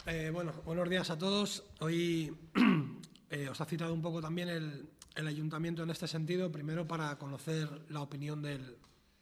Bueno, buenos días a todos. Hoy os ha citado un poco también el Ayuntamiento en este sentido, primero para conocer la opinión del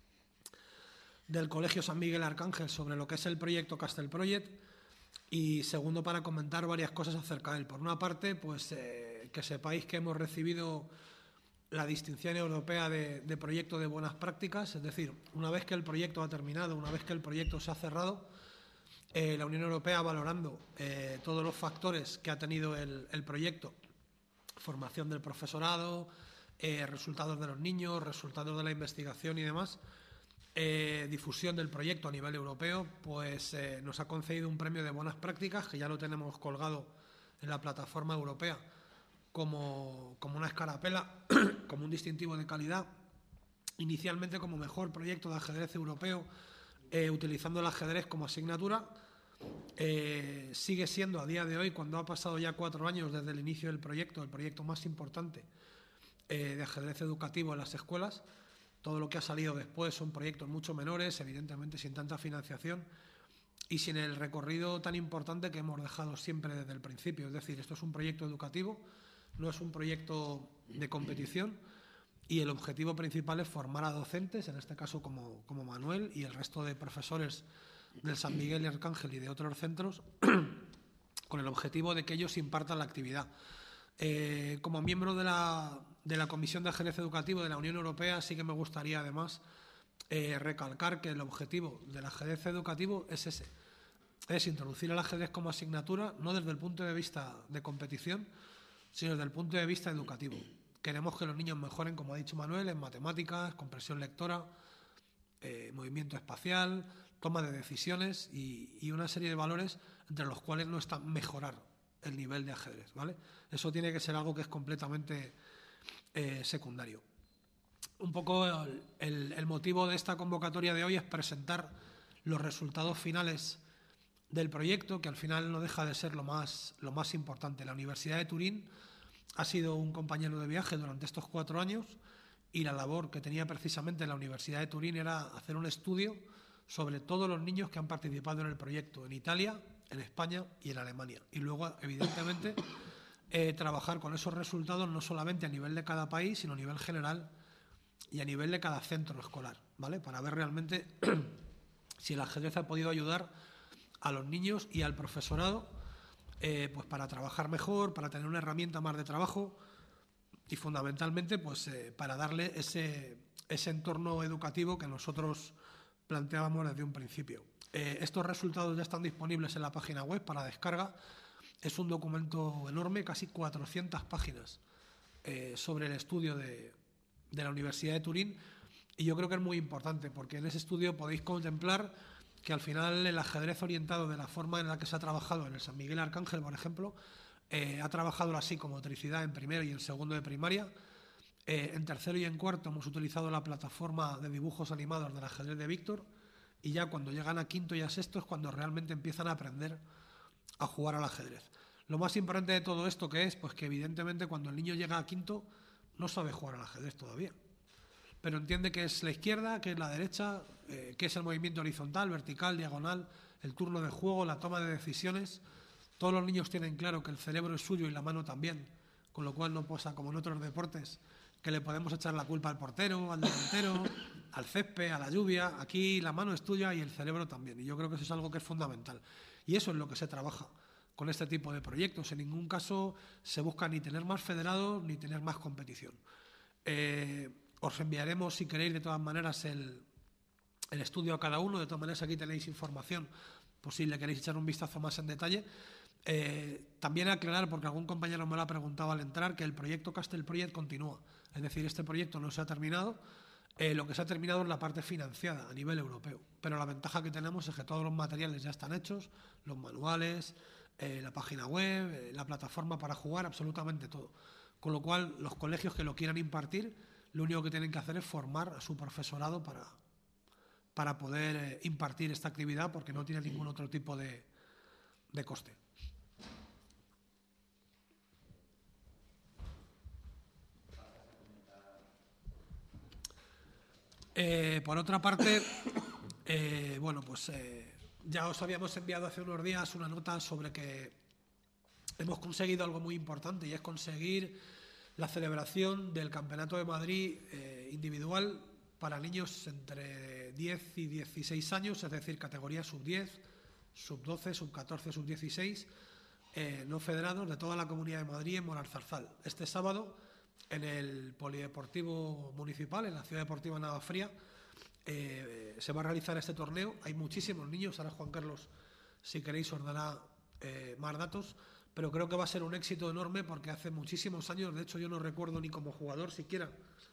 Colegio San Miguel Arcángel sobre lo que es el proyecto Castel Project y segundo para comentar varias cosas acerca de él. Por una parte, pues que sepáis que hemos recibido la distinción europea de proyecto de buenas prácticas, es decir, una vez que el proyecto ha terminado, una vez que el proyecto se ha cerrado, la Unión Europea, valorando todos los factores que ha tenido el proyecto, formación del profesorado, resultados de los niños, resultados de la investigación y demás, difusión del proyecto a nivel europeo, pues nos ha concedido un premio de buenas prácticas, que ya lo tenemos colgado en la plataforma europea como una escarapela, como un distintivo de calidad, inicialmente como mejor proyecto de ajedrez europeo, utilizando el ajedrez como asignatura. Sigue siendo a día de hoy, cuando ha pasado ya 4 años desde el inicio del proyecto, el proyecto más importante de ajedrez educativo en las escuelas. Todo lo que ha salido después son proyectos mucho menores, evidentemente sin tanta financiación y sin el recorrido tan importante que hemos dejado siempre desde el principio. Es decir, esto es un proyecto educativo, no es un proyecto de competición, y el objetivo principal es formar a docentes, en este caso como Manuel y el resto de profesores del San Miguel y Arcángel y de otros centros, con el objetivo de que ellos impartan la actividad. Como miembro de la Comisión de Ajedrez Educativo de la Unión Europea, sí que me gustaría además recalcar que el objetivo del ajedrez educativo es ese, es introducir el ajedrez como asignatura, no desde el punto de vista de competición, sino desde el punto de vista educativo. Queremos que los niños mejoren, como ha dicho Manuel, en matemáticas, comprensión lectora, movimiento espacial, toma de decisiones y una serie de valores entre los cuales no está mejorar el nivel de ajedrez, ¿vale? Eso tiene que ser algo que es completamente secundario. Un poco el motivo de esta convocatoria de hoy es presentar los resultados finales del proyecto, que al final no deja de ser lo más importante. La Universidad de Turín ha sido un compañero de viaje durante estos 4 años y la labor que tenía precisamente la Universidad de Turín era hacer un estudio sobre todos los niños que han participado en el proyecto en Italia, en España y en Alemania. Y luego, evidentemente, trabajar con esos resultados no solamente a nivel de cada país, sino a nivel general y a nivel de cada centro escolar, ¿vale? Para ver realmente si el ajedrez ha podido ayudar a los niños y al profesorado, pues para trabajar mejor, para tener una herramienta más de trabajo y fundamentalmente pues para darle ese entorno educativo que nosotros planteábamos desde un principio. Estos resultados ya están disponibles en la página web para descarga. Es un documento enorme, casi 400 páginas sobre el estudio de la Universidad de Turín, y yo creo que es muy importante porque en ese estudio podéis contemplar que al final el ajedrez orientado de la forma en la que se ha trabajado en el San Miguel Arcángel, por ejemplo, ha trabajado la psicomotricidad en primero y en segundo de primaria. En tercero y en cuarto hemos utilizado la plataforma de dibujos animados del ajedrez de Víctor, y ya cuando llegan a quinto y a sexto es cuando realmente empiezan a aprender a jugar al ajedrez. Lo más importante de todo esto que es, pues que evidentemente cuando el niño llega a quinto no sabe jugar al ajedrez todavía, pero entiende que es la izquierda, que es la derecha, que es el movimiento horizontal, vertical, diagonal, el turno de juego, la toma de decisiones. Todos los niños tienen claro que el cerebro es suyo y la mano también, con lo cual no pasa como en otros deportes, que le podemos echar la culpa al portero, al delantero, al césped, a la lluvia. Aquí la mano es tuya y el cerebro también, y yo creo que eso es algo que es fundamental. Y eso es lo que se trabaja con este tipo de proyectos. En ningún caso se busca ni tener más federados ni tener más competición. Os enviaremos, si queréis, de todas maneras el estudio a cada uno. De todas maneras, aquí tenéis información, por si le queréis echar un vistazo más en detalle. También aclarar, porque algún compañero me lo ha preguntado al entrar, que el proyecto Castel Project continúa. Es decir, este proyecto no se ha terminado. Lo que se ha terminado es la parte financiada a nivel europeo. Pero la ventaja que tenemos es que todos los materiales ya están hechos, los manuales, la página web, la plataforma para jugar, absolutamente todo. Con lo cual, los colegios que lo quieran impartir, lo único que tienen que hacer es formar a su profesorado para poder impartir esta actividad, porque no tiene ningún otro tipo de coste. Por otra parte, bueno, pues Ya os habíamos enviado hace unos días una nota sobre que hemos conseguido algo muy importante, y es conseguir la celebración del Campeonato de Madrid individual para niños entre 10 y 16 años, es decir, categoría sub-10, sub-12, sub-14, sub-16, no federados, de toda la Comunidad de Madrid en Moralzarzal. Este sábado, en el Polideportivo Municipal, en la Ciudad Deportiva Navafría, se va a realizar este torneo. Hay muchísimos niños, ahora Juan Carlos, si queréis, os dará más datos, pero creo que va a ser un éxito enorme porque hace muchísimos años, de hecho yo no recuerdo ni como jugador siquiera,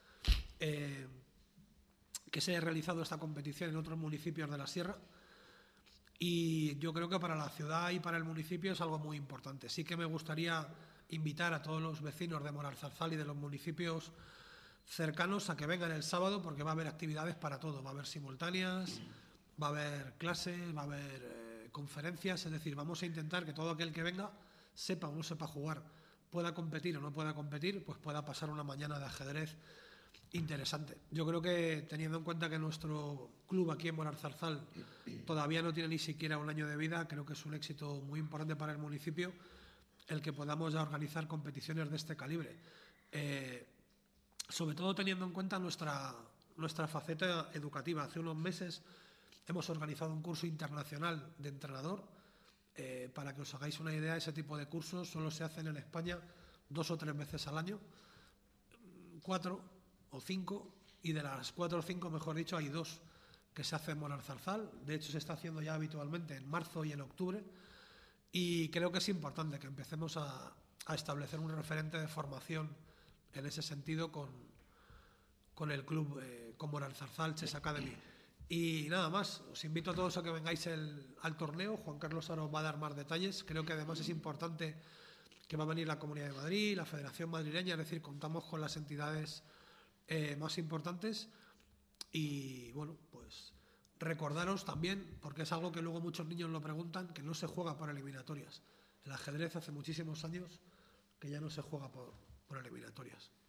que se haya realizado esta competición en otros municipios de la Sierra, y yo creo que para la ciudad y para el municipio es algo muy importante. Sí que me gustaría invitar a todos los vecinos de Moralzarzal y de los municipios cercanos a que vengan el sábado, porque va a haber actividades para todo, va a haber simultáneas, va a haber clases, va a haber conferencias, es decir, vamos a intentar que todo aquel que venga, sepa o no sepa jugar, pueda competir o no pueda competir, pues pueda pasar una mañana de ajedrez interesante. Yo creo que, teniendo en cuenta que nuestro club aquí en Moralzarzal todavía no tiene ni siquiera un año de vida, creo que es un éxito muy importante para el municipio el que podamos ya organizar competiciones de este calibre. Sobre todo teniendo en cuenta nuestra faceta educativa. Hace unos meses hemos organizado un curso internacional de entrenador. Para que os hagáis una idea, ese tipo de cursos solo se hacen en España 2 o 3 veces al año, 4 o 5, y de las 4 o 5, mejor dicho, hay 2 que se hacen en Moralzarzal. De hecho, se está haciendo ya habitualmente en marzo y en octubre, y creo que es importante que empecemos a establecer un referente de formación en ese sentido con el club, con Moralzarzal Chess Academy. Y nada más, os invito a todos a que vengáis al torneo. Juan Carlos ahora os va a dar más detalles. Creo que además es importante que va a venir la Comunidad de Madrid, la Federación Madrileña, es decir, contamos con las entidades más importantes. Y bueno, pues recordaros también, porque es algo que luego muchos niños lo preguntan, que no se juega por eliminatorias. El ajedrez hace muchísimos años que ya no se juega por eliminatorias.